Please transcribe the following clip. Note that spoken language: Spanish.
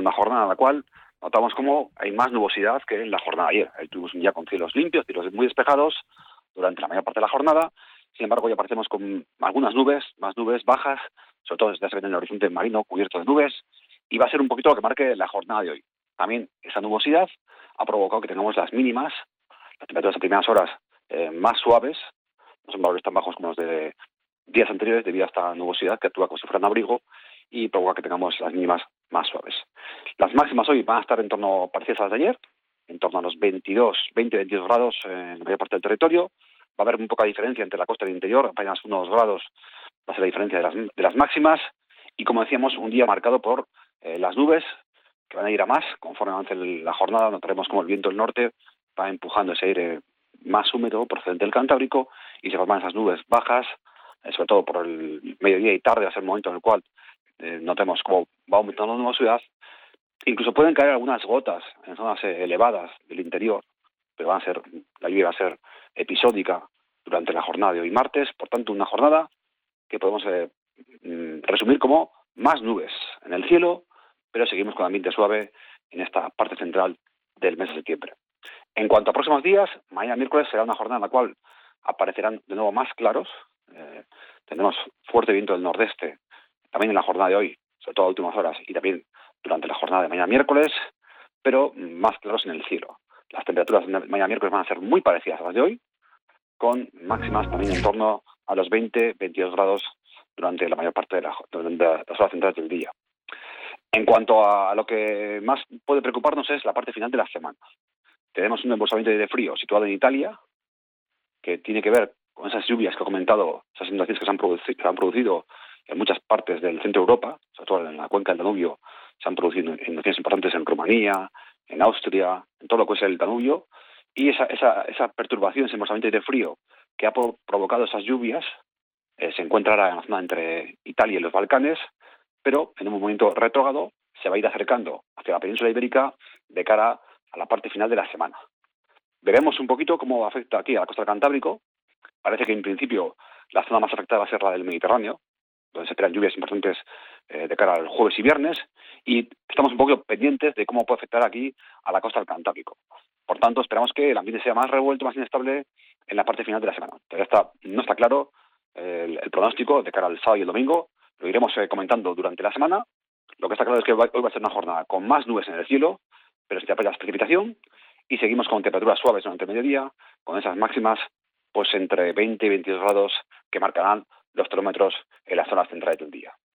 una jornada en la cual notamos como hay más nubosidad que en la jornada de ayer. Ahí tuvimos un día con cielos limpios, cielos muy despejados durante la mayor parte de la jornada. Sin embargo, hoy aparecemos con algunas nubes, más nubes bajas, sobre todo desde el horizonte marino cubierto de nubes, y va a ser un poquito lo que marque la jornada de hoy. También esa nubosidad ha provocado que tengamos las mínimas, las temperaturas en primeras horas más suaves, no son valores tan bajos como los de días anteriores debido a esta nubosidad que actúa como si fuera un abrigo y provoca que tengamos las mínimas más suaves. Las máximas hoy van a estar en torno parecidas a las de ayer, en torno a los 22 grados en la mayor parte del territorio. Va a haber muy poca diferencia entre la costa y el interior, apenas unos grados va a ser la diferencia de las máximas. Y como decíamos, un día marcado por las nubes, que van a ir a más. Conforme avance la jornada, notaremos como el viento del norte va empujando ese aire más húmedo procedente del Cantábrico y se forman esas nubes bajas, sobre todo por el mediodía y tarde, va a ser el momento en el cual notemos cómo va aumentando la nubosidad. Incluso pueden caer algunas gotas en zonas elevadas del interior, pero la lluvia va a ser episódica durante la jornada de hoy martes. Por tanto, una jornada que podemos resumir como más nubes en el cielo, pero seguimos con ambiente suave en esta parte central del mes de septiembre. En cuanto a próximos días, mañana miércoles será una jornada en la cual aparecerán de nuevo más claros. Tendremos fuerte viento del nordeste también en la jornada de hoy, sobre todo a últimas horas, y también durante la jornada de mañana miércoles, pero más claros en el cielo. Las temperaturas de mañana miércoles van a ser muy parecidas a las de hoy, con máximas también en torno a los 20-22 grados durante la mayor parte de las horas centrales del día. En cuanto a lo que más puede preocuparnos es la parte final de la semana. Tenemos un embolsamiento de frío situado en Italia, que tiene que ver con esas lluvias que he comentado, esas inundaciones que se han producido en muchas partes del centro de Europa, sobre todo en la cuenca del Danubio. Se han producido inundaciones importantes en Rumanía, en Austria, en todo lo que es el Danubio, y esa perturbación, ese embolsamiento de frío que ha provocado esas lluvias se encuentra ahora en la zona entre Italia y los Balcanes, pero en un movimiento retrógrado se va a ir acercando hacia la península ibérica de cara a la parte final de la semana. Veremos un poquito cómo afecta aquí a la costa del Cantábrico. Parece que en principio la zona más afectada va a ser la del Mediterráneo, donde se esperan lluvias importantes de cara al jueves y viernes, y estamos un poco pendientes de cómo puede afectar aquí a la costa del Cantábrico. Por tanto, esperamos que el ambiente sea más revuelto, más inestable en la parte final de la semana. Todavía no está claro el pronóstico de cara al sábado y el domingo. Lo iremos comentando durante la semana. Lo que está claro es que hoy va a ser una jornada con más nubes en el cielo, pero sin apenas precipitación, y seguimos con temperaturas suaves durante el mediodía, con esas máximas pues entre 20 y 22 grados que marcarán los termómetros en las zonas centrales del día.